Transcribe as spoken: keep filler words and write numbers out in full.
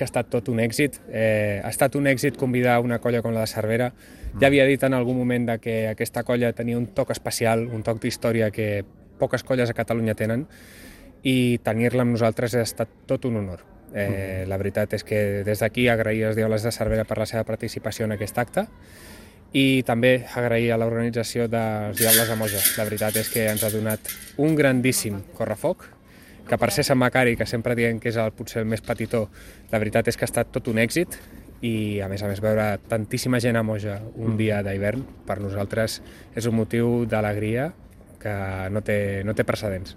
que ha estat tot un èxit. Eh, ha estat un èxit convidar una colla com la de Cervera. Ja havia dit en algun moment de que aquesta colla tenia un toc especial, un toc d'història que poques colles a Catalunya tenen, i tenir-la amb nosaltres ha estat tot un honor. Eh, la veritat és que des d'aquí agrair als Diables de Cervera per la seva participació en aquest acte i també agrair a l'organització dels Diables de Moja. La veritat és que ens ha donat un grandíssim correfoc, que per ser Sant Macari, que sempre diem que és el, potser el més petitó, la veritat és que ha estat tot un èxit i a més a més veure tantíssima gent a Moja un dia d'hivern per nosaltres és un motiu d'alegria que no té, no té precedents.